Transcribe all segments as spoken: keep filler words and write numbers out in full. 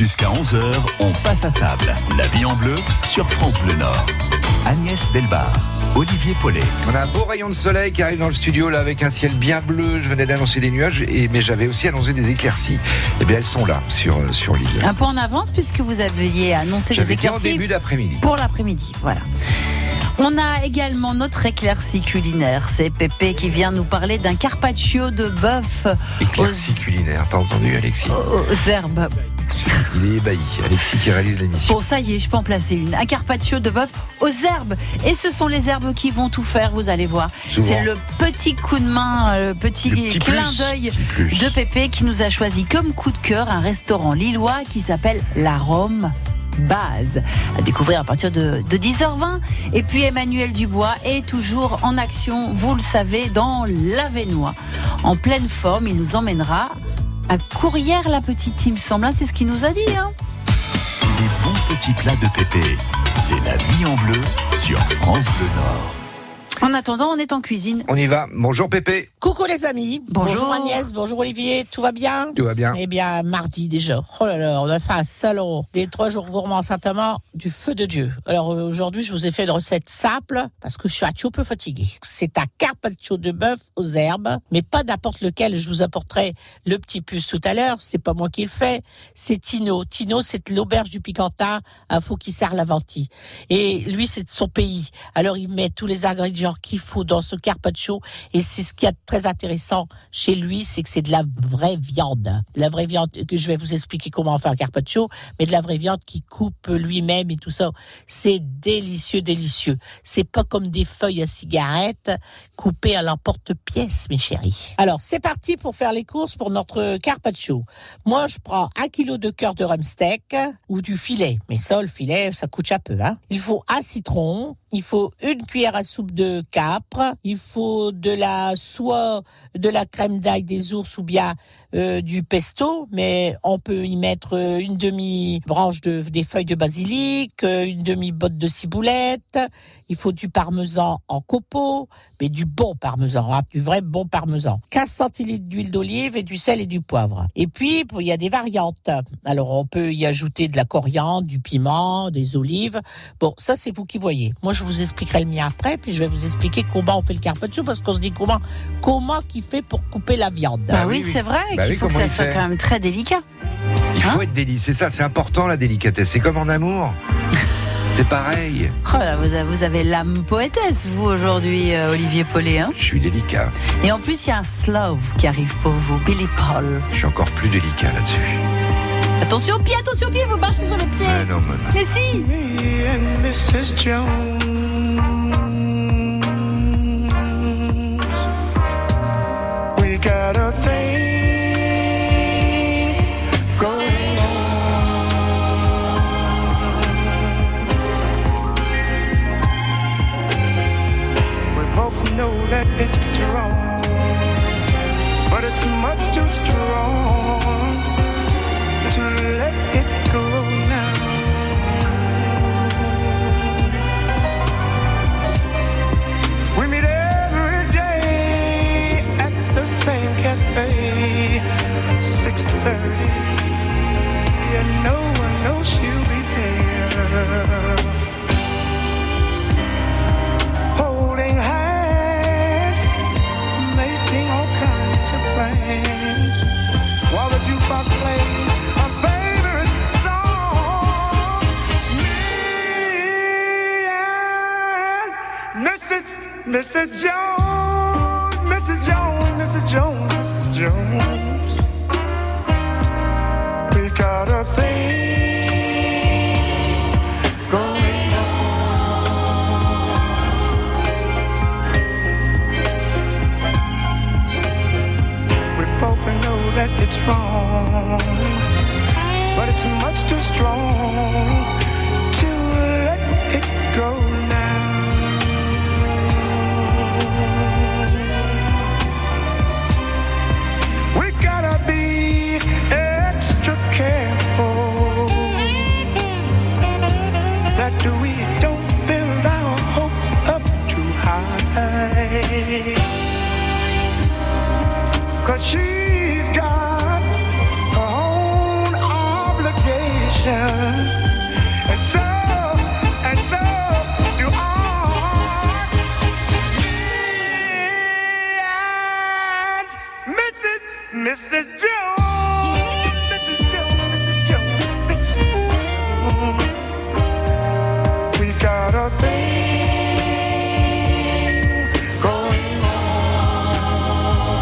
Jusqu'à onze heures, on passe à table. La vie en bleu sur France Bleu Nord. Agnès Delbar, Olivier Paulet. On a un beau rayon de soleil qui arrive dans le studio là avec un ciel bien bleu. Je venais d'annoncer des nuages, et, mais j'avais aussi annoncé des éclaircies. Eh bien, elles sont là sur, sur l'île. Un peu en avance puisque vous aviez annoncé J'avais des dit en éclaircies début d'après-midi. pour l'après-midi. Voilà. On a également notre éclaircie culinaire. C'est Pépé qui vient nous parler d'un carpaccio de bœuf Éclaircie culinaire, t'as entendu Alexis? aux herbes. Il est ébahi, Alexis qui réalise l'émission. Bon, ça y est, je peux en placer une. Un carpaccio de bœuf aux herbes. Et ce sont les herbes qui vont tout faire, vous allez voir. Souvent. C'est le petit coup de main, le petit, Le petit clin plus, d'œil petit plus. de Pépé qui nous a choisi comme coup de cœur un restaurant lillois qui s'appelle La Rome Base, à découvrir à partir de, de dix heures vingt. Et puis Emmanuel Dubois est toujours en action, vous le savez, dans l'Avesnois. En pleine forme, il nous emmènera à Courrières-la-Petite, il me semble, c'est ce qu'il nous a dit. Hein. Les bons petits plats de Pépé. C'est la vie en bleu sur France Bleu Nord. En attendant, on est en cuisine. On y va. Bonjour Pépé. Coucou les amis. Bonjour. Agnès, bonjour Olivier, tout va bien? Tout va bien. Eh bien, mardi déjà. Oh là là, on a fait un salon des trois jours gourmands Saint-Amand du feu de Dieu. Alors euh, aujourd'hui, je vous ai fait une recette simple parce que je suis un petit peu fatigué. C'est un carpaccio de bœuf aux herbes, mais pas n'importe lequel. Je vous apporterai le petit puce tout à l'heure. C'est pas moi qui le fais, c'est Tino. Tino, c'est l'auberge du Picantin, un faux qui sert la ventille. Et lui, c'est de son pays. Alors il met tous les ingrédients qu'il faut dans ce carpaccio, et c'est ce qui est très intéressant chez lui, c'est que c'est de la vraie viande. La vraie viande, que je vais vous expliquer comment faire un carpaccio, mais de la vraie viande qui coupe lui-même et tout ça. C'est délicieux, délicieux. C'est pas comme des feuilles à cigarette coupées à l'emporte-pièce, mes chéris. Alors, c'est parti pour faire les courses pour notre carpaccio. Moi, je prends un kilo de cœur de rhum steak ou du filet. Mais ça, le filet, ça coûte un peu, hein. Il faut un citron, il faut une cuillère à soupe de capre, il faut de la soit de la crème d'ail des ours ou bien euh, du pesto, mais on peut y mettre une demi-branche de, des feuilles de basilic, une demi-botte de ciboulette, il faut du parmesan en copeaux, mais du bon parmesan, hein, du vrai bon parmesan. quinze centilitres d'huile d'olive et du sel et du poivre. Et puis, il y a des variantes. Alors, on peut y ajouter de la coriandre, du piment, des olives. Bon, ça, c'est vous qui voyez. Moi, je vous expliquerai le mien après, puis je vais vous expliquer comment on fait le carpaccio, parce qu'on se dit comment, comment qu'il fait pour couper la viande. Bah, Ah oui, oui, oui. c'est vrai Bah qu'il oui, faut que comment ça il soit fait quand même très délicat. Il faut Hein être délicat, c'est ça, c'est important la délicatesse. C'est comme en amour. C'est pareil. Oh là, vous avez, vous avez l'âme poétesse, vous, aujourd'hui, euh, Olivier Paulet. Hein. Je suis délicat. Et en plus, il y a un slow qui arrive pour vous, Billy Paul. Je suis encore plus délicat là-dessus. Attention au pied, attention au pied, vous marchez sur le pied. Ah non, non, non. Mais si. Me and Missus Jones, we got a thing going on. We both know that it's wrong, but it's much too strong to let it go now. We meet every day at the same cafe, six thirty, and no one knows she'll be there. Holding hands, making all kinds of plans, while the jukebox plays a favorite song. Me and Missus Missus Jones, Missus Jones, Missus Jones, Missus Jones, we got a thing going on. We both know that it's wrong, but it's much too strong to let it go now. We gotta be extra careful patience. And so, and so do I. Me and Missus Missus Jones, Missus Jones, Missus Jones, Missus Jones. We got a thing going on.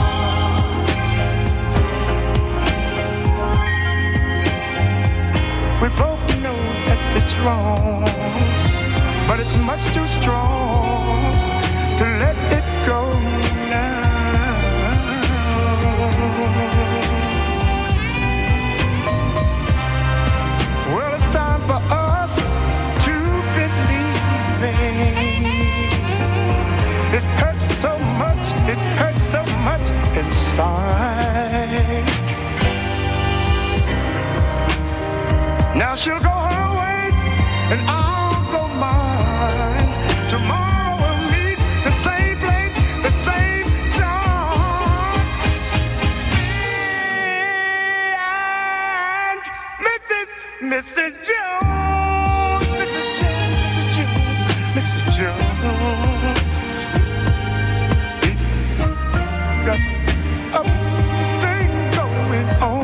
We both know that it's wrong, but it's much too strong to let it go now. Well, it's time for us to believe it. It hurts so much, it hurts so much inside. Now she'll go her way and I'll go mine. Tomorrow we'll meet the same place, the same time. And Missus Missus Jones, Missus Jones, Missus Jones, Missus Jones. We got a thing going on.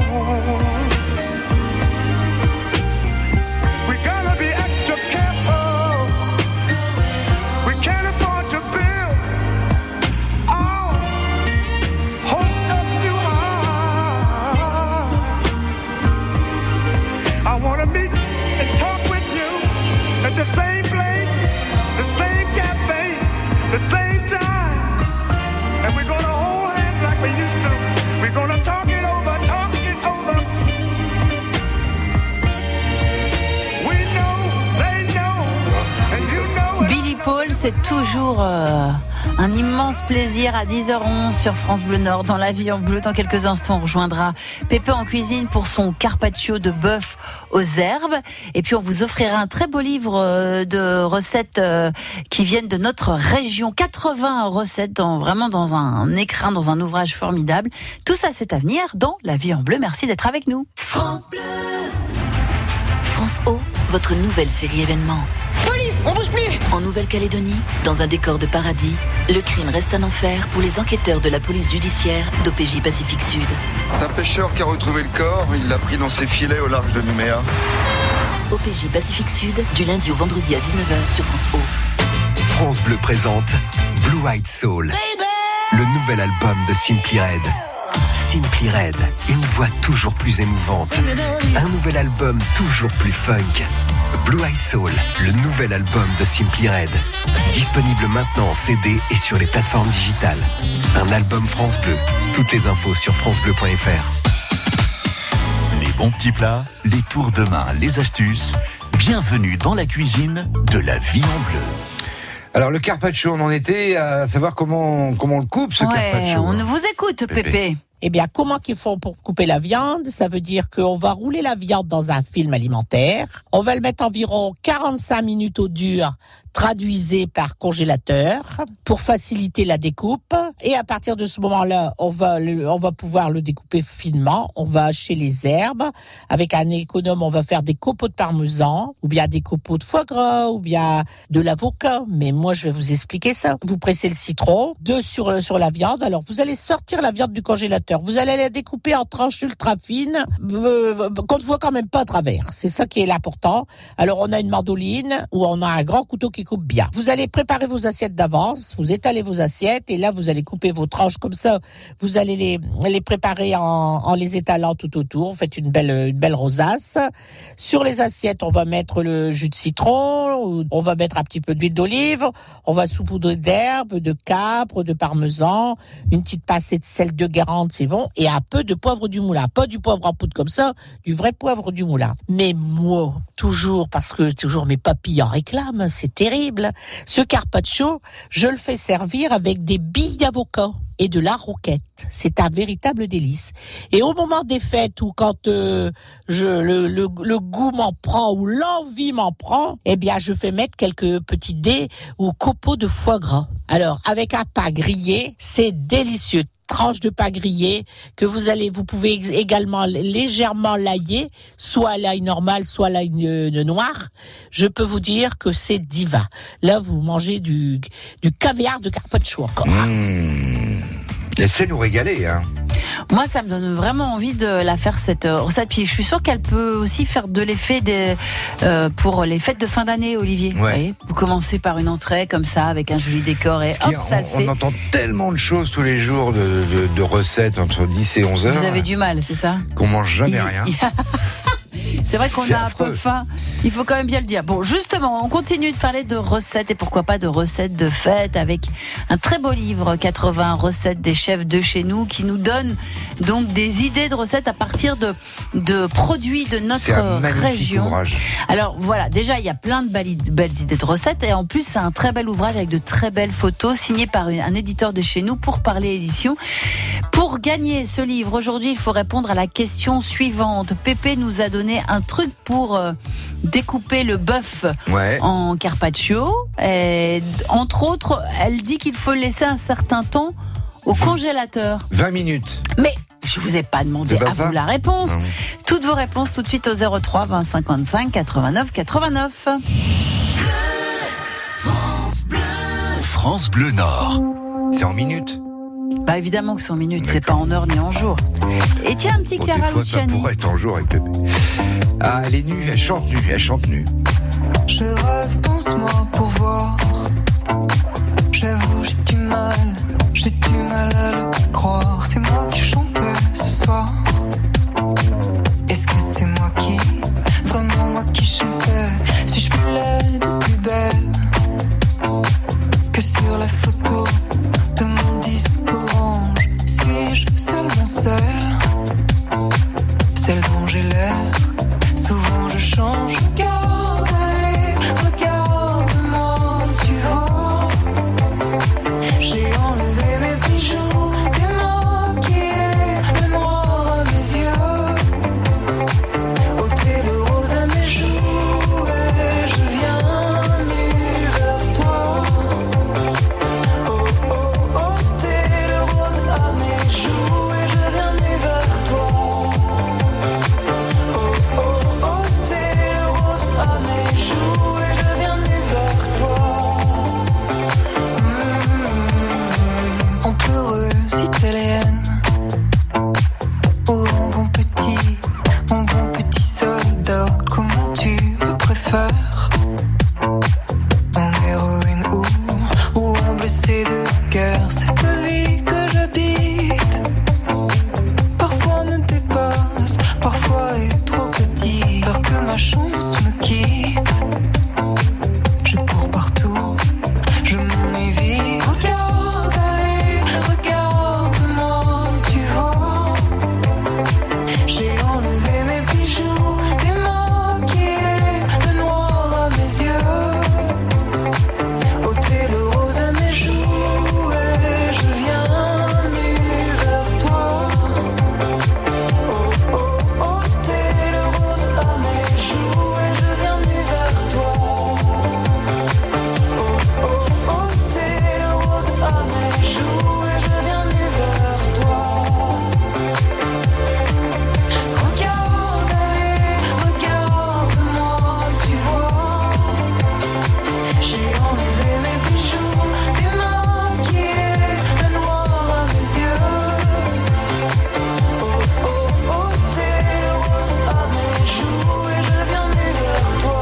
We gotta be extra careful. We can't afford to build our hopes up too high. I wanna meet and talk with you at the same place, the same cafe, the same time. And we're gonna hold hands like we used to. We're gonna talk it over, talk it over. We know, they know, and you know it. Billy Paul, c'est toujours euh, un immense plaisir à dix heures onze sur France Bleu Nord. Dans La Vie en Bleu, dans quelques instants, on rejoindra Pépé en cuisine pour son carpaccio de bœuf aux herbes. Et puis, on vous offrira un très beau livre euh, de recettes euh, qui viennent de notre région. quatre-vingts recettes, dans, vraiment dans un écrin, dans un ouvrage formidable. Tout ça, c'est à venir dans La Vie en Bleu. Merci d'être avec nous. France O, votre nouvelle série événement. Police, on bouge plus. En Nouvelle-Calédonie, dans un décor de paradis, le crime reste un enfer pour les enquêteurs de la police judiciaire d'O P J Pacifique Sud. C'est un pêcheur qui a retrouvé le corps, il l'a pris dans ses filets au large de Nouméa. O P J Pacifique Sud, du lundi au vendredi à dix-neuf heures sur France O. France Bleu présente Blue Eyed Soul, le nouvel album de Simply Red. Simply Red, une voix toujours plus émouvante. Un nouvel album toujours plus funk. Blue Eyed Soul, le nouvel album de Simply Red. Disponible maintenant en C D et sur les plateformes digitales. Un album France Bleu. Toutes les infos sur francebleu point f r. Les bons petits plats, les tours de main, les astuces. Bienvenue dans la cuisine de La Vie en Bleu. Alors le carpaccio, on en était à savoir comment comment on le coupe ce Ouais, carpaccio. on vous écoute, Pépé. Pépé. Eh bien, comment qu'ils font pour couper la viande? Ça veut dire qu'on va rouler la viande dans un film alimentaire. On va le mettre environ quarante-cinq minutes au dur, traduisé par congélateur, pour faciliter la découpe. Et à partir de ce moment-là, on va le, on va pouvoir le découper finement. On va hacher les herbes. Avec un économe, on va faire des copeaux de parmesan, ou bien des copeaux de foie gras, ou bien de l'avocat. Mais moi, je vais vous expliquer ça. Vous pressez le citron, deux sur, sur la viande. Alors, vous allez sortir la viande du congélateur. Vous allez la découper en tranches ultra fines, euh, qu'on ne voit quand même pas à travers. C'est ça qui est l'important. Alors, on a une mandoline ou on a un grand couteau qui coupe bien. Vous allez préparer vos assiettes d'avance. Vous étalez vos assiettes et là, vous allez couper vos tranches comme ça. Vous allez les, les préparer en, en les étalant tout autour. Vous faites une belle, une belle rosace. Sur les assiettes, on va mettre le jus de citron. On va mettre un petit peu d'huile d'olive. On va saupoudrer d'herbes, de capre, de parmesan, une petite pincée de sel de Guérande, c'est bon, et un peu de poivre du moulin. Pas du poivre en poudre comme ça, du vrai poivre du moulin. Mais moi, toujours, parce que toujours mes papilles en réclament, c'est terrible, ce carpaccio, je le fais servir avec des billes d'avocat et de la roquette. C'est un véritable délice. Et au moment des fêtes ou quand euh, je, le, le, le goût m'en prend ou l'envie m'en prend, eh bien, je fais mettre quelques petits dés ou copeaux de foie gras. Alors, avec un pain grillé, c'est délicieux. tranche de pain grillé que vous allez, vous pouvez ex- également légèrement l'ailler, soit à l'ail normal, soit à l'ail euh, noir. Je peux vous dire que c'est divin. Là, vous mangez du, du caviar de carpaccio encore. Mmh. Laissez nous régaler, hein. Moi, ça me donne vraiment envie de la faire, cette recette. Puis je suis sûre qu'elle peut aussi faire de l'effet des, euh, pour les fêtes de fin d'année, Olivier. Ouais. Vous voyez, vous commencez par une entrée comme ça, avec un joli décor, et Parce hop, ça qu'on- le fait. On entend tellement de choses tous les jours, de, de, de recettes entre dix et onze heures. Vous avez du mal, c'est ça? Qu'on mange jamais Il- rien. il- C'est vrai qu'on C'est a un affreux. peu faim. Il faut quand même bien le dire. Bon, justement, on continue de parler de recettes et pourquoi pas de recettes de fête avec un très beau livre, quatre-vingts recettes des chefs de chez nous, qui nous donne donc des idées de recettes à partir de, de produits de notre C'est un magnifique région. ouvrage. Alors voilà, déjà il y a plein de belles, belles idées de recettes et en plus c'est un très bel ouvrage avec de très belles photos signé par un éditeur de chez nous pour parler édition. Pour gagner ce livre aujourd'hui, il faut répondre à la question suivante. Pépé nous a donné un truc pour euh, découper le bœuf Ouais. en carpaccio. Et, entre autres, elle dit qu'il faut le laisser un certain temps au congélateur. vingt minutes. Mais je vous ai pas demandé C'est pas à ça vous la réponse. Non. Toutes vos réponses tout de suite au zéro trois vingt cinquante-cinq quatre-vingt-neuf quatre-vingt-neuf. France Bleu Nord. C'est en minutes. Bah évidemment que c'est en minutes, c'est pas D'accord. en heure ni en jour. Et tiens, un petit Bon, des Clara fois, ça Luciani. pourrait être en jour avec Pépé. Ah, elle est nue, elle chante nue, elle chante nue. Je rêve, pense-moi pour voir. J'avoue, j'ai du mal, j'ai du mal à le croire. C'est moi qui chantais ce soir. Est-ce que c'est moi qui, vraiment moi qui chantais? Suis-je plus laide ou plus belle que sur la photo de mon disque orange? Suis-je seulement celle, celle dont j'ai l'air? Souvent je change. Regarde, allez, regarde-moi, tu vois. J'ai enlevé mes bijoux, démaquillé le noir à mes yeux, ôté le rose à mes joues, et je viens nu vers toi. Oh oh, ôté le rose à mes joues, et je viens nu vers toi. Oh oh, ôté le rose à mes joues, et je viens nu vers toi. En pleureuse italienne, oh mon bon petit, mon bon petit soldat, comment tu me préfères? En héroïne ou, ou en blessé de guerre, cette vie que j'habite parfois me dépasse, parfois est trop petit, peur que ma chance me quitte. Je cours partout, je m'ennuie vite. Regarde, allez, regarde-moi, tu vois. J'ai enlevé mes bijoux, démaquillé le noir à mes yeux, ôté le rose à mes joues, et je viens nu vers toi. Oh oh, ôté le rose à mes joues, et je viens nu vers toi. Oh oh, ôté le rose à mes joues, et je viens nu vers toi. Regarde, allez, regarde-moi, tu vois. J'ai enlevé mes bijoux, démaquillé le noir à mes yeux. Oh oh, ôté le rose à mes joues, et je viens nu vers toi.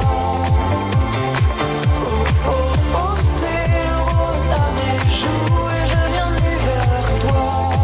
Oh oh, ôté le rose à mes joues, et je viens nu vers toi.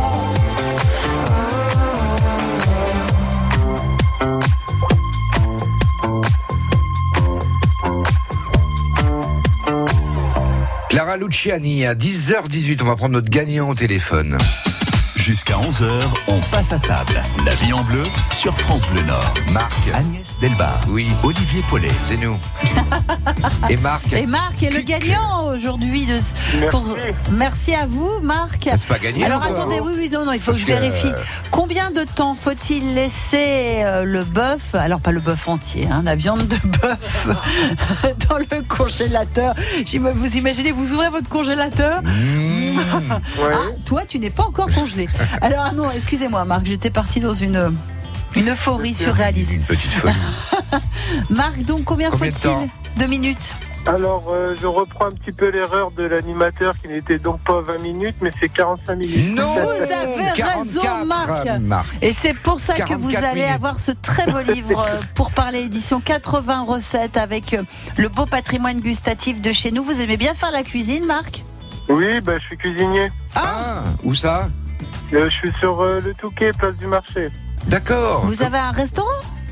Clara Luciani, à dix heures dix-huit, on va prendre notre gagnant au téléphone. Jusqu'à onze heures, on passe à table. La vie en bleu sur France Bleu Nord. Marc. Agnès Delbar. Oui. Olivier Paulet. C'est nous. Et Marc. Et Marc est le gagnant aujourd'hui. De... Pour... Merci à vous, Marc. C'est pas gagné. Alors encore. attendez, oui, oui, non, non, il faut Parce que je que, vérifie. euh, Combien de temps faut-il laisser euh, le bœuf, alors pas le bœuf entier, hein, la viande de bœuf, dans le congélateur? J'im- Vous imaginez, vous ouvrez votre congélateur. Mmh. Ah, toi, tu n'es pas encore congelé. Alors ah non, excusez-moi Marc, j'étais partie dans une, une euphorie surréaliste. Une petite folie. Marc, donc combien, Combien de faut-il? temps Deux minutes. Alors, euh, je reprends un petit peu l'erreur de l'animateur qui n'était donc pas vingt minutes, mais c'est quarante-cinq minutes. Non, Vous avez raison, Marc. Marc. Et c'est pour ça que vous allez minutes. avoir ce très beau livre euh, pour parler édition quatre-vingts recettes avec euh, le beau patrimoine gustatif de chez nous. Vous aimez bien faire la cuisine, Marc? Oui, bah, je suis cuisinier. Ah, où ça? Euh, je suis sur euh, le Touquet, place du marché. D'accord. Vous avez un restaurant?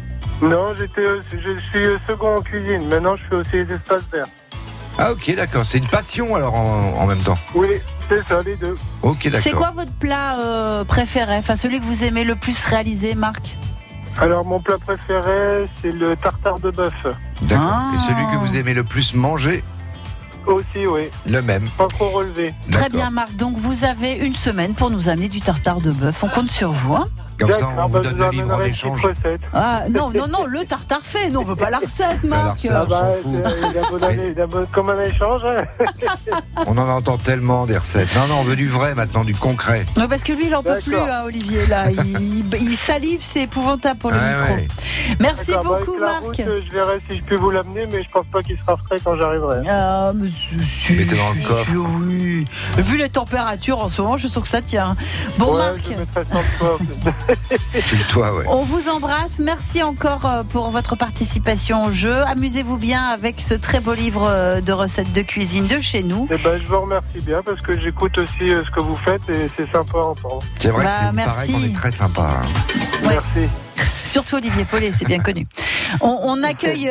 Non, j'étais, euh, je suis euh, second en cuisine. Maintenant, je fais aussi les espaces verts. Ah ok, d'accord. C'est une passion alors en, en même temps. Oui, c'est ça, les deux. Ok, d'accord. C'est quoi votre plat euh, préféré? Enfin, celui que vous aimez le plus réaliser, Marc? Alors, mon plat préféré, c'est le tartare de bœuf. D'accord. Ah. Et celui que vous aimez le plus manger? Aussi, oui. Le même. Pas trop relevé. Très D'accord. bien, Marc. Donc, vous avez une semaine pour nous amener du tartare de bœuf. On compte sur vous. Hein. Comme ça, D'accord, on vous bah, donne je le livre en amènerai une échange. petite recette. Ah, non, non, non, le tartare fait. Nous, on veut pas la recette, la Marc. recette. Ah On bah, s'en fout. c'est- il a beau donner- il a beau- comme un échange. Hein. On en entend tellement des recettes. Non, non, on veut du vrai maintenant, du concret. Ouais, parce que lui, il en peut D'accord. plus, hein, Olivier. Là, il, il salive, c'est épouvantable pour le Ouais, micro. ouais. Merci D'accord, bah, beaucoup, avec la Marc. route, euh, je verrai si je peux vous l'amener, mais je pense pas qu'il sera frais quand j'arriverai. Ah, mais si, si, Mettez dans le si, coffre. si, oui. Vu les températures en ce moment, je sens que ça tient. Bon, Ouais, Marc, je mettrai ça le soir. C'est le toit, ouais. on vous embrasse. Merci encore euh, pour votre participation au jeu. Amusez-vous bien avec ce très beau livre euh, de recettes de cuisine de chez nous. Eh ben, je vous remercie bien parce que j'écoute aussi euh, ce que vous faites et c'est sympa à entendre. C'est vrai Bah, que c'est merci. pareil qu'on est très sympa. hein. Ouais. Merci. Surtout Olivier Paulet, c'est bien connu. On, on accueille.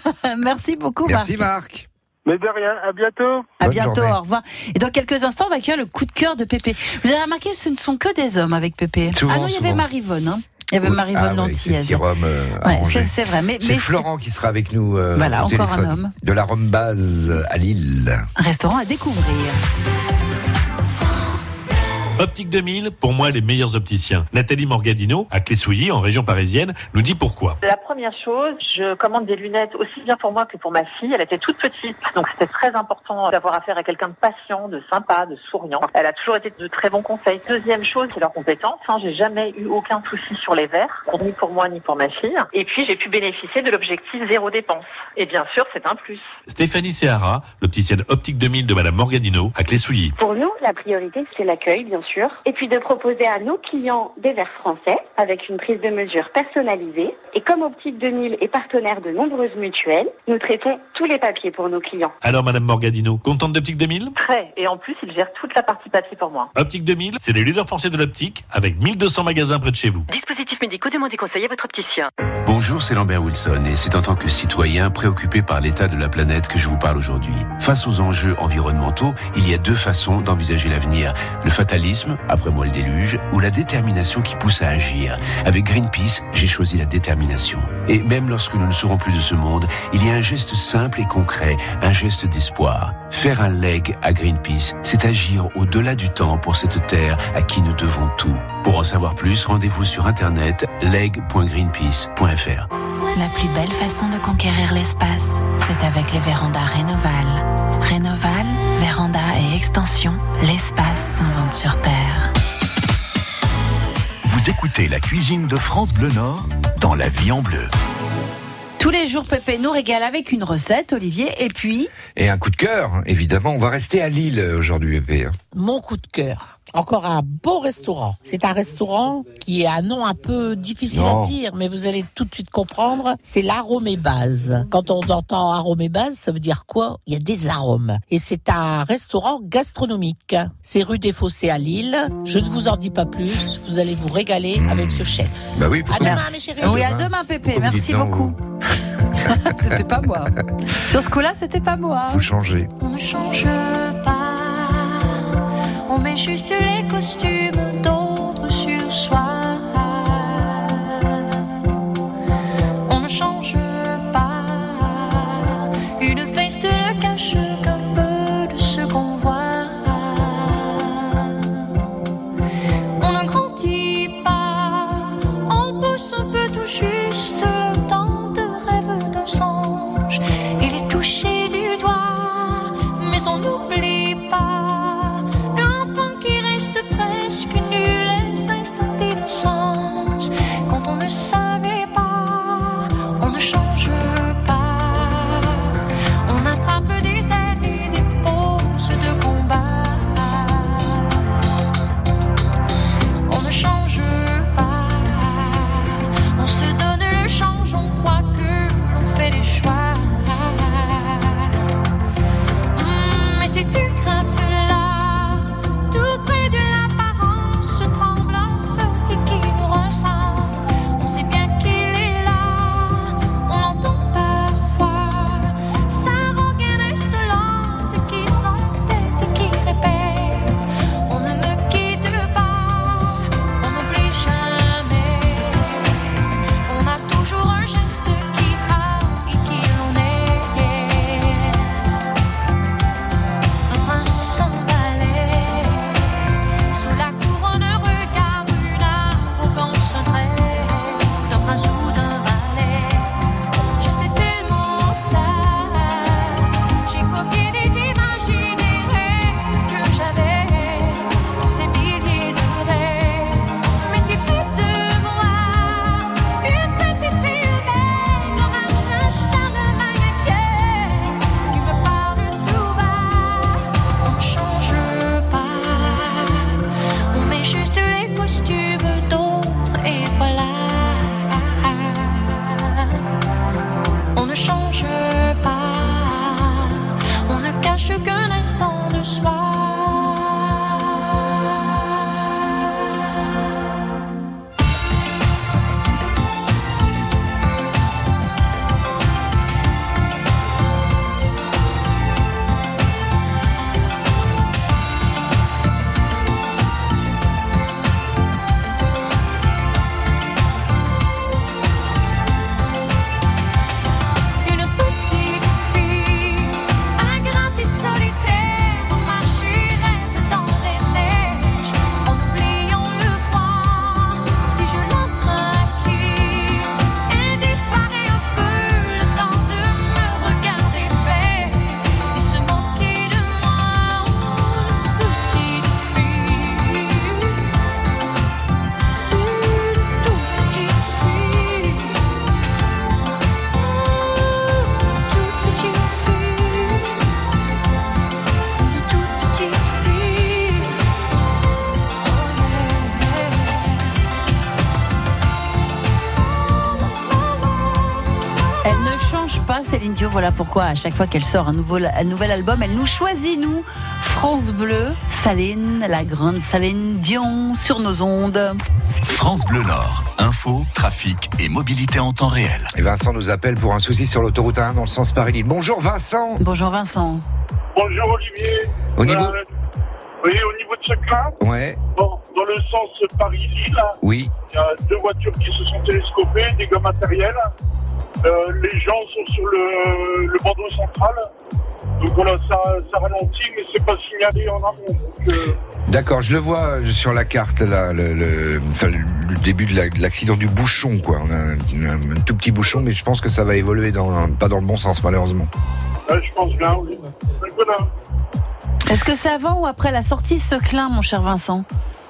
Merci beaucoup, Merci Marc. Marc. Mais de rien, à bientôt. À Bonne bientôt, journée. au revoir. Et dans quelques instants, on va accueillir le coup de cœur de Pépé. Vous avez remarqué, ce ne sont que des hommes avec Pépé. Souvent, ah non, il y avait souvent. Marivonne. Hein. Il y avait Marivonne Ah ouais, Lantillaise. c'est petit rhum euh, Ouais, arrangé. c'est, c'est vrai. Mais, C'est mais Florent qui sera avec nous euh, Voilà, au encore téléphone. un homme. De la Rome Base à Lille. c'est un restaurant à découvrir. Optique deux mille, pour moi, les meilleurs opticiens. Nathalie Morgadino, à Clé-Souilly, en région parisienne, nous dit pourquoi. La première chose, je commande des lunettes aussi bien pour moi que pour ma fille. Elle était toute petite, donc c'était très important d'avoir affaire à quelqu'un de patient, de sympa, de souriant. Elle a toujours été de très bons conseils. Deuxième chose, c'est leur compétence. Hein. J'ai jamais eu aucun souci sur les verres, ni pour moi ni pour ma fille. Et puis j'ai pu bénéficier de l'objectif zéro dépense. Et bien sûr, c'est un plus. Stéphanie Sehara, l'opticienne Optique deux mille de Madame Morgadino, à Clé-Souilly. Pour nous, la priorité, c'est l'accueil, bien sûr, et puis de proposer à nos clients des verres français avec une prise de mesure personnalisée. Et comme Optique deux mille est partenaire de nombreuses mutuelles, nous traitons tous les papiers pour nos clients. Alors, Madame Morgadino, contente d'Optique deux mille? Très. Et en plus, il gère toute la partie papier pour moi. Optique deux mille, c'est les leaders français de l'optique, avec mille deux cents magasins près de chez vous. Dispositifs médicaux, demandez conseil à votre opticien. Bonjour, c'est Lambert Wilson et c'est en tant que citoyen préoccupé par l'état de la planète que je vous parle aujourd'hui. Face aux enjeux environnementaux, il y a deux façons d'envisager l'avenir. Le fatalisme, après moi le déluge, ou la détermination qui pousse à agir. Avec Greenpeace, j'ai choisi la détermination. Et même lorsque nous ne serons plus de ce monde, il y a un geste simple et concret, un geste d'espoir. Faire un leg à Greenpeace, c'est agir au-delà du temps pour cette terre à qui nous devons tout. Pour en savoir plus, rendez-vous sur internet leg point greenpeace point f r. La plus belle façon de conquérir l'espace, c'est avec les vérandas Rénoval. Rénoval, véranda et extension, l'espace s'invente sur Terre. Vous écoutez la cuisine de France Bleu Nord dans La Vie en Bleu. Tous les jours, Pépé nous régale avec une recette, Olivier, et puis... Et un coup de cœur, évidemment. On va rester à Lille aujourd'hui, Pépé. Mon coup de cœur. Encore un beau restaurant. C'est un restaurant qui a un nom un peu difficile Non. à dire, mais vous allez tout de suite comprendre. C'est l'Arôme Base. Quand on entend Arôme Base, ça veut dire quoi? Il y a des arômes. Et c'est un restaurant gastronomique. C'est rue des Fossés à Lille. Je ne vous en dis pas plus. Vous allez vous régaler mmh. avec ce chef. Bah oui, à demain, Merci. mes chéris. Oui, à demain, Pépé. Pourquoi vous Merci dites non, beaucoup. C'était pas moi. Sur ce coup-là, c'était pas moi. Vous changez. On ne change pas, on met juste les costumes d'autres sur soi. On ne change pas, une veste ne cache qu'un peu de ce qu'on voit. On ne grandit pas, on pousse un peu tout juste le temps. Songe, il est touché du doigt, mais on n'oublie pas l'enfant qui reste presque nul. On ne change pas, on ne cache qu'un instant de soi. Céline Dion, voilà pourquoi à chaque fois qu'elle sort un, nouveau, un nouvel album, elle nous choisit, nous, France Bleu, Saline, la grande Céline Dion, sur nos ondes. France Bleu Nord, info, trafic et mobilité en temps réel. Et Vincent nous appelle pour un souci sur l'autoroute A un dans le sens Paris-Lille. Bonjour Vincent. Bonjour Vincent. Bonjour Olivier. Au niveau... Euh, oui, au niveau de ce cas, ouais. Bon, dans le sens Paris-Lille, oui. Il y a deux voitures qui se sont télescopées, dégâts matériels. Euh, les gens sont sur le, le bandeau central. Donc voilà, ça, ça ralentit, mais c'est pas signalé en amont. Donc, euh... D'accord, je le vois sur la carte, là, le, le, enfin, le début de, la, de l'accident du bouchon, quoi. On a un, un, un tout petit bouchon, mais je pense que ça va évoluer dans, pas dans le bon sens, malheureusement. Ouais, je pense bien, oui. Donc, voilà. Est-ce que c'est avant ou après la sortie Seclin, mon cher Vincent ?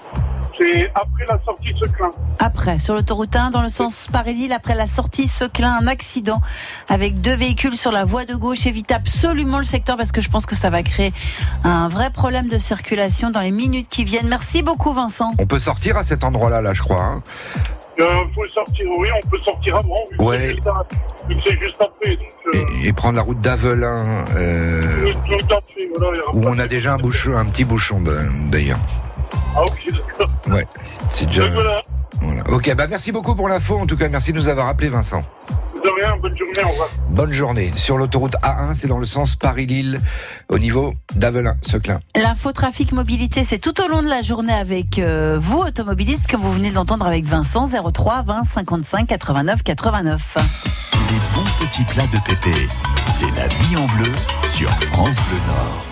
C'est après la sortie Seclin. Après, sur l'autoroute un, dans le sens Paris-Lille, après la sortie Seclin, un accident avec deux véhicules sur la voie de gauche. Évite absolument le secteur parce que je pense que ça va créer un vrai problème de circulation dans les minutes qui viennent. Merci beaucoup, Vincent. On peut sortir à cet endroit-là, là, je crois. Hein. Euh, faut sortir, oui, on peut sortir avant, vu que ouais. c'est juste, à, vu que c'est juste après. Donc, euh... et, et prendre la route d'Avelin, euh, oui, tout à fait, voilà, où on a déjà un, bouchon, un petit bouchon d'ailleurs. Ah ok, d'accord. Ouais, c'est déjà... Voilà. Voilà. Ok, bah merci beaucoup pour l'info. En tout cas, merci de nous avoir appelé, Vincent. De rien, bonne journée, au revoir. Bonne journée. Sur l'autoroute A un, c'est dans le sens Paris-Lille, au niveau d'Avelin, Seclin. L'info trafic mobilité, c'est tout au long de la journée avec euh, vous, automobilistes, que vous venez d'entendre avec Vincent, zéro trois vingt cinquante-cinq quatre-vingt-neuf quatre-vingt-neuf. Des bons petits plats de pépé. C'est la vie en bleu sur France Bleu Nord.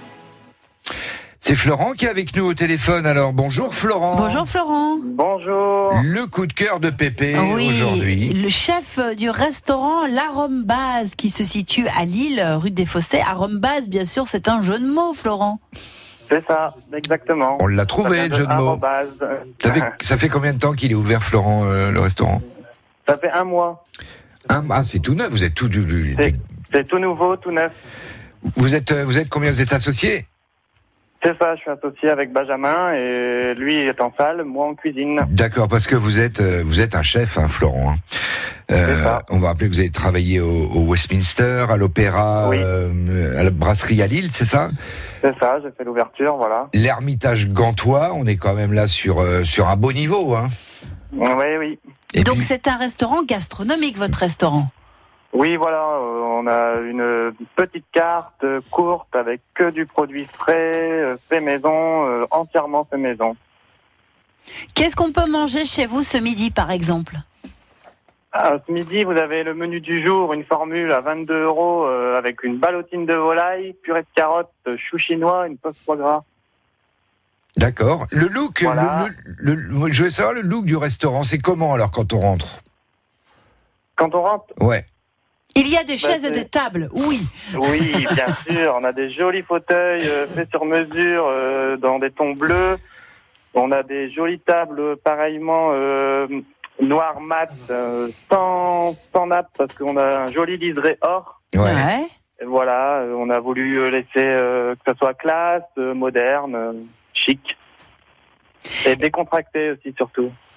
C'est Florent qui est avec nous au téléphone. Alors bonjour Florent. Bonjour Florent. Bonjour. Le coup de cœur de Pépé oui, aujourd'hui. Le chef du restaurant l'Arôme Base qui se situe à Lille, rue des Fossés. Arôme Base, bien sûr, c'est un jeu de mots, Florent. C'est ça, exactement. On l'a trouvé, le jeu de mots. Ça fait, ça fait combien de temps qu'il est ouvert, Florent, euh, le restaurant? Ça fait un mois. Un, ah, c'est tout neuf. Vous êtes tout du. du c'est, c'est tout nouveau, tout neuf. Vous êtes, vous êtes combien? Vous êtes associés? C'est ça, je suis associé avec Benjamin et lui est en salle, moi en cuisine. D'accord, parce que vous êtes vous êtes un chef, hein, Florent. Hein. Euh, on va rappeler que vous avez travaillé au, au Westminster, à l'Opéra, oui. euh, à la brasserie à Lille, c'est ça? C'est ça, j'ai fait l'ouverture, voilà. L'Ermitage Gantois, on est quand même là sur euh, sur un beau niveau, hein. Oui, oui. Et Donc puis... c'est un restaurant gastronomique, votre restaurant? Oui, voilà, euh, on a une petite carte euh, courte avec que du produit frais, euh, fait maison, euh, entièrement fait maison. Qu'est-ce qu'on peut manger chez vous ce midi, par exemple? Ah, ce midi, vous avez le menu du jour, une formule à vingt-deux euros euh, avec une ballotine de volaille, purée de carottes, chou chinois, une sauce foie gras. D'accord. Le look, voilà. le, le, le, je veux savoir le look du restaurant, c'est comment alors quand on rentre? Quand on rentre? Ouais. Il y a des bah, chaises c'est... et des tables, oui. Oui, bien sûr. On a des jolis fauteuils euh, faits sur mesure euh, dans des tons bleus. On a des jolies tables pareillement euh, noir mat, euh, sans, sans nappe parce qu'on a un joli liseré or. Ouais. Et voilà, euh, on a voulu laisser euh, que ça soit classe, euh, moderne, euh, chic et décontracté aussi surtout.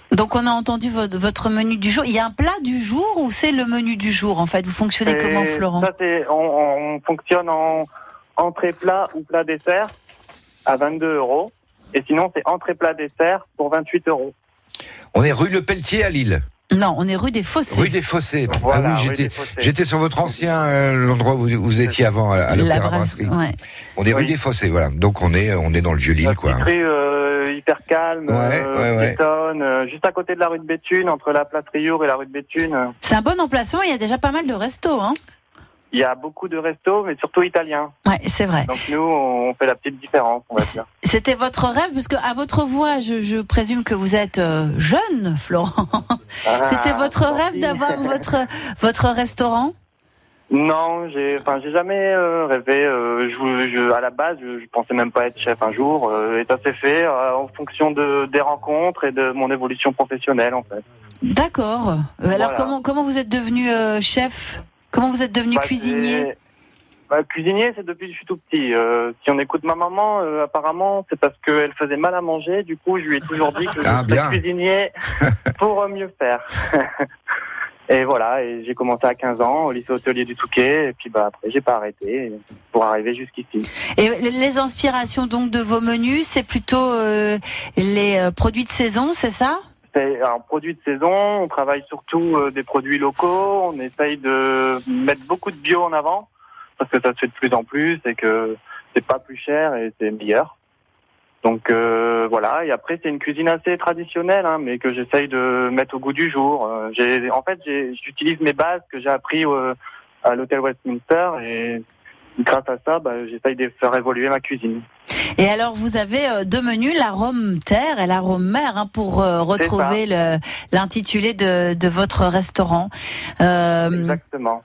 Donc on a entendu votre, votre menu du jour. Il y a un plat du jour ou c'est le menu du jour en fait? Vous fonctionnez Et comment, Florent? Ça, c'est, on, on fonctionne en entrée plat ou plat dessert à vingt-deux euros. Et sinon, c'est entrée plat dessert pour vingt-huit euros. On est rue Le Pelletier à Lille. Non, on est rue des Fossés. Rue des Fossés. Voilà, ah oui, rue j'étais, des Fossés. j'étais sur votre ancien, euh, l'endroit où vous, vous étiez avant, à, à l'Opéra La brasse- Brasserie. ouais. On est rue Oui. des Fossés, voilà. Donc on est, on est dans le vieux Lille, quoi. Rue euh, hyper calme, Ouais, euh, ouais, ouais. piétonne, euh, juste à côté de la rue de Béthune, entre la place Riour et la rue de Béthune. C'est un bon emplacement, il y a déjà pas mal de restos, hein. Il y a beaucoup de restos, mais surtout italiens. Ouais, c'est vrai. Donc nous, on fait la petite différence, on va dire. C'était votre rêve, parce que à votre voix, je, je présume que vous êtes euh, jeune, Florent. Ah, C'était votre merci. rêve d'avoir votre votre restaurant? Non, j'ai, enfin, j'ai jamais euh, rêvé. Euh, je, je, à la base, je, je pensais même pas être chef un jour. Euh, et ça s'est fait euh, en fonction de des rencontres et de mon évolution professionnelle, en fait. D'accord. Euh, Alors Voilà. comment comment vous êtes devenu euh, chef? Comment vous êtes devenu Bah, cuisinier? c'est- bah, cuisinier, c'est depuis que je suis tout petit. Euh, si on écoute ma maman, euh, apparemment, c'est parce qu'elle faisait mal à manger. Du coup, je lui ai toujours dit que Ah, je bien. serais cuisinier pour euh, mieux faire. Et voilà, et j'ai commencé à quinze ans au lycée hôtelier du Touquet. Et puis bah après, j'ai pas arrêté pour arriver jusqu'ici. Et les inspirations donc de vos menus, c'est plutôt euh, les euh, produits de saison, c'est ça? C'est un produit de saison. On travaille surtout euh, des produits locaux. On essaye de mettre beaucoup de bio en avant parce que ça se fait de plus en plus et que c'est pas plus cher et c'est meilleur. Donc euh, voilà. Et après, c'est une cuisine assez traditionnelle, hein, mais que j'essaye de mettre au goût du jour. Euh, j'ai, en fait, j'ai, j'utilise mes bases que j'ai appris euh, à l'hôtel Westminster et grâce à ça, bah, j'essaye de faire évoluer ma cuisine. Et alors, vous avez euh, deux menus, l'arôme terre et l'arôme mer, hein, pour euh, retrouver le, l'intitulé de, de votre restaurant. Euh, Exactement.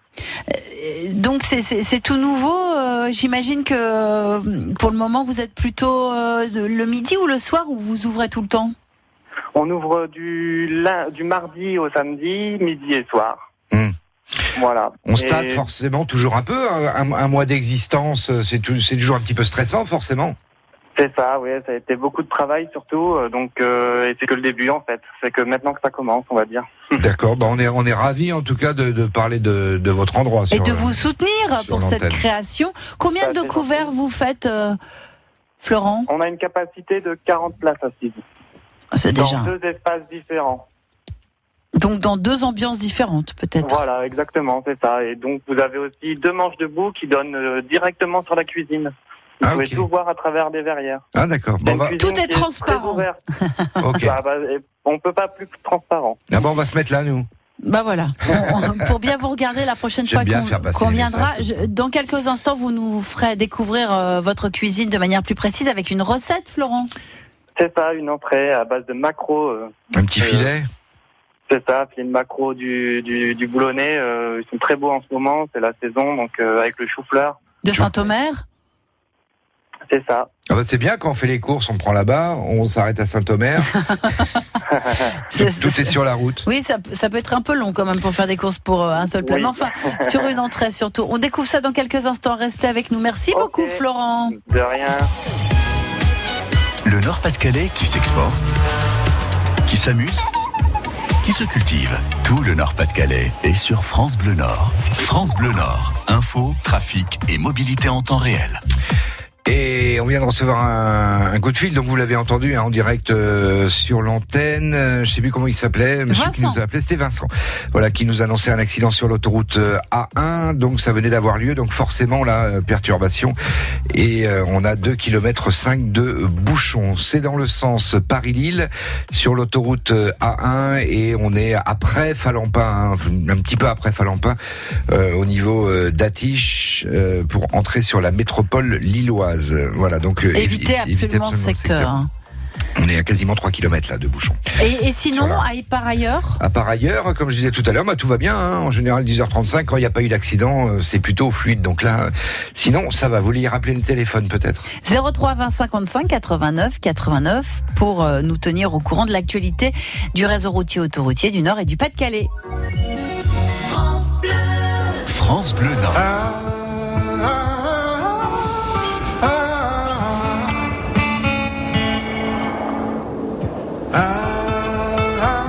donc, c'est, c'est, c'est tout nouveau. Euh, j'imagine que euh, pour le moment, vous êtes plutôt euh, de- le midi ou le soir, ou vous ouvrez tout le temps? On ouvre du, lin- du mardi au samedi, midi et soir. Hmm. Voilà. On stade Et forcément toujours un peu. Un, un- un mois d'existence, c'est, tout, c'est toujours un petit peu stressant, forcément. c'est ça, oui, ça a été beaucoup de travail surtout. euh, Donc, euh, et c'est que le début en fait. C'est que maintenant que ça commence, on va dire. D'accord. Bah on est, on est ravis en tout cas de, de parler de, de votre endroit. Et sur, de euh, vous soutenir sur pour cette l'antenne. création. Combien Ça, de c'est couverts vous faites, euh, Florent? On a une capacité de quarante places assises. C'est dans déjà. deux espaces différents. Donc dans deux ambiances différentes, peut-être. Voilà, exactement, c'est ça. Et donc vous avez aussi deux manches debout qui donnent euh, directement sur la cuisine. Vous Ah, pouvez ok. tout voir à travers des verrières. Ah d'accord. C'est Bon, une on va, cuisine Tout est qui très transparent. ouverte. ok. Bah, bah, et on peut pas plus transparent. Ah bon, on va se mettre là nous. Bah voilà. On- on- pour bien vous regarder la prochaine J'aime fois bien qu'on, faire passer qu'on les viendra, messages comme je- dans quelques instants, vous nous ferez découvrir euh, votre cuisine de manière plus précise avec une recette, Florent. C'est ça, une entrée à base de maquereau. euh, Un petit Euh, filet. C'est ça, filet de maquereau du, du, du Boulonnais. euh, ils sont très beaux en ce moment, c'est la saison, donc euh, avec le chou-fleur. De Saint-Omer. C'est ça. Ah bah c'est bien quand on fait les courses, on prend là-bas, on s'arrête à Saint-Omer. tout, C'est- tout est sur la route. Oui, ça, peut- ça peut être un peu long quand même pour faire des courses pour euh, un seul plat. Oui. Mais enfin, sur une entrée surtout. On découvre ça dans quelques instants. Restez avec nous. Merci Ok. beaucoup, Florent. De rien. Le Nord-Pas-de-Calais qui s'exporte, qui s'amuse, qui se cultive. Tout le Nord-Pas-de-Calais est sur France Bleu Nord. France Bleu Nord. Info, trafic et mobilité en temps réel. Et on vient de recevoir un, un coup de fil, donc vous l'avez entendu hein, en direct euh, sur l'antenne. Euh, je sais plus comment il s'appelait, monsieur qui Vincent. nous a appelé, c'était Vincent. Voilà, qui nous annonçait un accident sur l'autoroute euh, A un, donc ça venait d'avoir lieu, donc forcément la euh, perturbation. Et euh, on a deux kilomètres cinq de bouchons. C'est dans le sens Paris-Lille sur l'autoroute euh, A un et on est après Falampin, hein, un petit peu après Falampin, euh, au niveau euh, d'Atiche euh, pour entrer sur la métropole lilloise. Voilà, donc euh, Évitez évi- absolument ce le secteur. hein. On est à quasiment trois kilomètres là de bouchons. Et, et sinon, Voilà. à- par ailleurs, À part ailleurs, comme je disais tout à l'heure, bah, tout va bien. Hein. En général, dix heures trente-cinq, quand il n'y a pas eu d'accident, euh, c'est plutôt fluide. Donc là, euh, sinon, ça va. Vous vouliez rappeler le téléphone peut-être? zéro trois vingt cinquante-cinq quatre-vingt-neuf quatre-vingt-neuf pour euh, nous tenir au courant de l'actualité du réseau routier autoroutier du Nord et du Pas-de-Calais. France Bleu Nord. Ah, ah,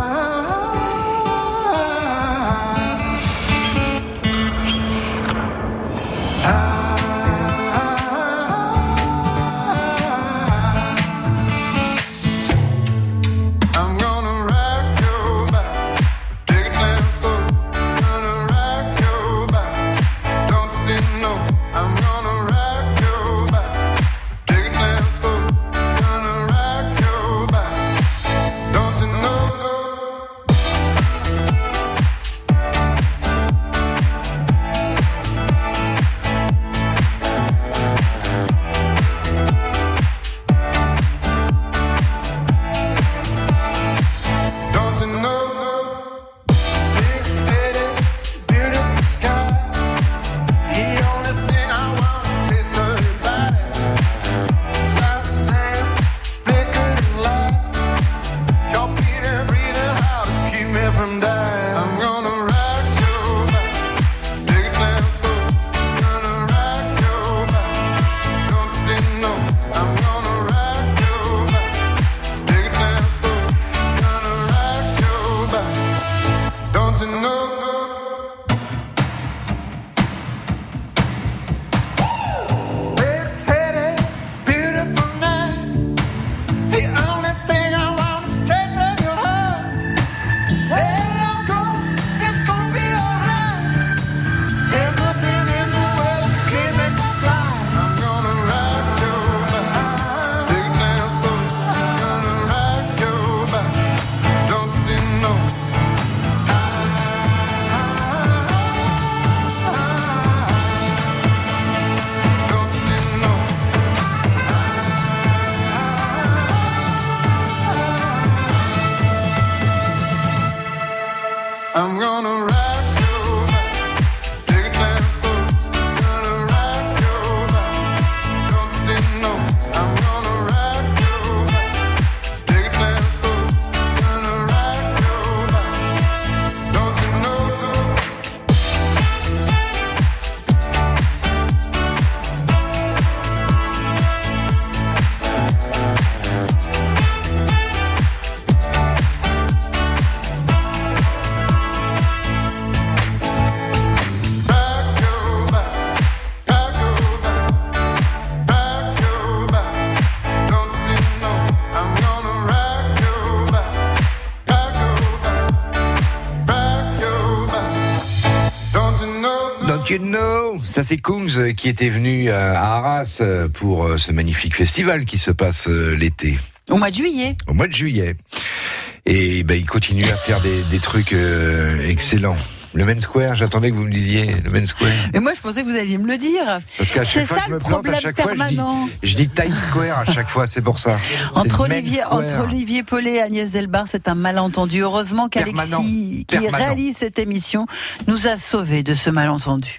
Don't you know? Ça c'est Kungs qui était venu à Arras pour ce magnifique festival qui se passe l'été. Au mois de juillet. Au mois de juillet. Et ben il continue à faire des, des trucs euh, excellents. Le Main Square, j'attendais que vous me disiez le Main Square. Et moi, je pensais que vous alliez me le dire. Parce qu'à chaque c'est fois, ça, je me le plante, à chaque fois, je dis, je dis Times Square à chaque fois, c'est pour ça. Entre Olivier, entre Olivier Paulet et Agnès Delbar, c'est un malentendu. Heureusement qu'Alexis, qui Permanent. réalise cette émission, nous a sauvés de ce malentendu.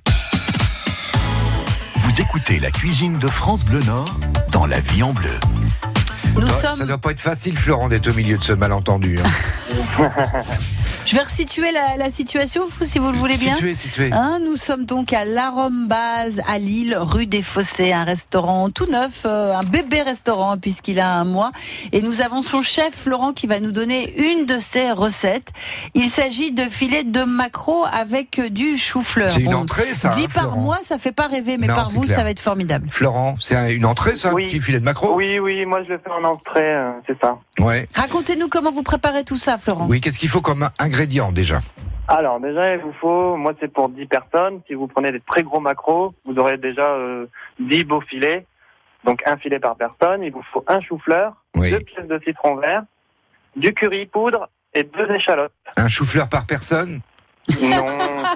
Vous écoutez la cuisine de France Bleu Nord dans La Vie en Bleu. Nous ouais, sommes... Ça doit pas être facile, Florent, d'être au milieu de ce malentendu. Hein. Je vais resituer la, la situation, si vous le voulez bien. Situé, situé. Hein, nous sommes donc à l'Arôme Base, à Lille, rue des Fossés, un restaurant tout neuf, euh, un bébé restaurant, puisqu'il a un mois. Et nous avons son chef, Florent, qui va nous donner une de ses recettes. Il s'agit de filets de maquereau avec du chou-fleur. C'est une bon, entrée, ça. Dit hein, par Florent. moi, ça fait pas rêver, mais non, par vous, clair. ça va être formidable. Florent, c'est une entrée, ça, oui. Petit filet de maquereau? Oui, oui, moi je le fais en entrée, euh, c'est ça. Ouais. Racontez-nous comment vous préparez tout ça, Florent. Oui, qu'est-ce qu'il faut comme ingrédient, déjà? Alors déjà, il vous faut, moi c'est pour dix personnes, si vous prenez des très gros maquereaux, vous aurez déjà euh, dix beaux filets, donc un filet par personne. Il vous faut un chou-fleur, oui. deux pièces de citron vert, du curry poudre et deux échalotes. Un chou-fleur par personne? Non.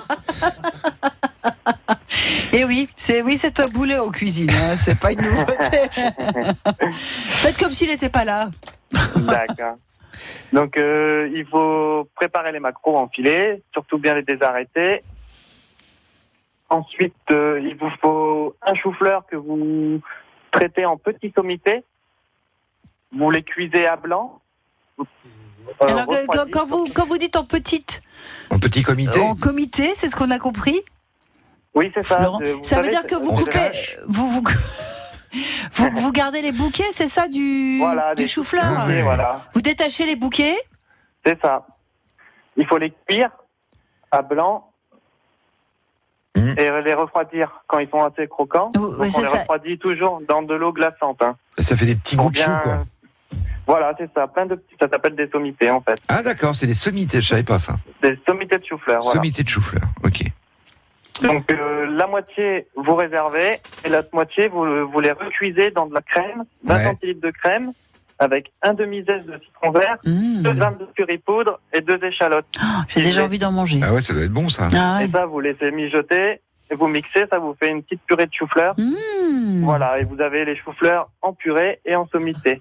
Et oui, c'est oui, c'est un boulet en cuisine, hein, c'est pas une nouveauté. Faites comme s'il n'était pas là. D'accord. Donc euh, il faut préparer les maquereaux en filet, surtout bien les désarrêter. Ensuite, euh, il vous faut un chou-fleur que vous traitez en petits comités. Vous les cuisez à blanc. Euh, Alors quand, quand vous quand vous dites en petite, en petit comité, en comité, c'est ce qu'on a compris. Oui, c'est ça. Florent, Vous ça savez, veut dire que vous on se coupez, cache. vous vous vous, vous gardez les bouquets, c'est ça du Voilà, du des chou-fleur. bouquets, voilà. Vous détachez les bouquets. C'est ça. Il faut les cuire à blanc mmh. et les refroidir quand ils sont assez croquants. Oh, Donc ouais, on c'est les ça. refroidit toujours dans de l'eau glaçante. Hein. Ça fait des petits Pour bouts de chou, bien- quoi. Voilà, c'est ça. Plein de petits. Ça s'appelle des sommités en fait. Ah d'accord, c'est des sommités, je savais pas ça. Des sommités de chou-fleur. Voilà. Sommités de chou-fleur, ok. Donc euh, la moitié vous réservez et l'autre moitié vous, vous les recuisez dans de la crème, vingt Ouais. centilitres de crème avec un demi-zeste de citron vert, Mmh. deux grammes de curry poudre et deux échalotes. Oh, j'ai déjà envie d'en manger. Ah ouais, ça doit être bon, ça. Ah ouais. Et ça vous laissez mijoter et vous mixez, ça vous fait une petite purée de chou-fleur. Mmh. Voilà, et vous avez les choux-fleurs en purée et en sommité.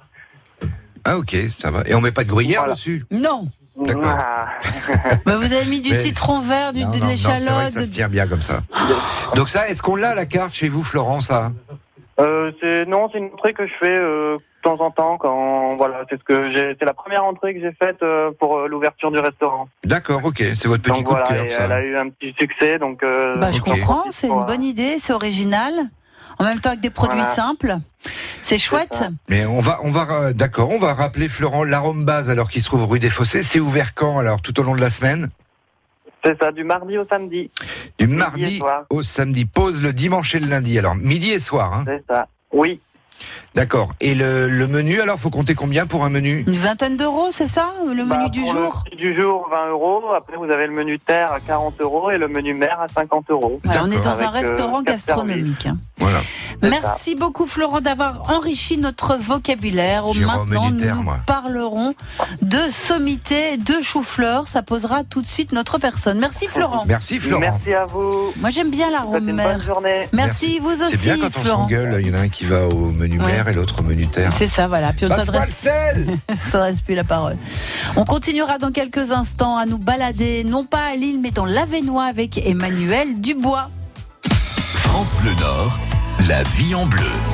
Ah ok, ça va. Et on met pas de gruyère Voilà. dessus? Non. D'accord. Ah. Bah, vous avez mis du Mais- citron vert, du, Non, de non, non, l'échalote. c'est vrai que ça de- se tient bien comme ça. Donc ça, est-ce qu'on l'a la carte chez vous, Florent, ça? Euh, c'est non, c'est une entrée que je fais euh, de temps en temps quand voilà, c'est ce que j'ai, c'est la première entrée que j'ai faite euh, pour euh, l'ouverture du restaurant. D'accord, ok, c'est votre petit Donc coup voilà, de cœur, et ça. elle a eu un petit succès, donc. Euh, Bah, je Ok. comprends, c'est une Voilà. bonne idée, c'est original. En même temps avec des produits Voilà. simples, c'est chouette. ça. Mais on va, on va, euh, d'accord, on va rappeler Florent, l'Arôme Base, alors qui se trouve rue des Fossés. C'est ouvert quand, alors, tout au long de la semaine? C'est ça, du mardi au samedi. Du Midi et mardi soir. au samedi. Pause le dimanche et le lundi. Alors, midi et soir, hein. C'est ça. Oui. D'accord. Et le, le menu, alors, faut compter combien pour un menu? Une vingtaine d'euros, c'est ça, le Bah, menu du pour jour? Le menu du jour, vingt euros. Après, vous avez le menu terre à quarante euros et le menu mer à cinquante euros. Ouais, on est dans Avec, un restaurant euh, quatre gastronomique. hein. Voilà. C'est Merci beaucoup Florent d'avoir enrichi notre vocabulaire. J'irai au Maintenant, menu terre, nous moi. parlerons de sommité, de chou-fleur. Ça posera tout de suite notre personne. Merci Florent. Merci, Florent. Merci à vous. Moi j'aime bien la Passez une bonne romère. journée. Merci, vous aussi C'est bien quand on Florent. s'engueule, il y en a un qui va au menu Ouais. mer et l'autre au menu terre. C'est ça, voilà. Puis on Passe-moi le s'adresse, sel! on s'adresse plus la parole. On continuera dans quelques instants à nous balader, non pas à Lille, mais dans l'Avesnois avec Emmanuel Dubois. France Bleu Nord, la vie en bleu.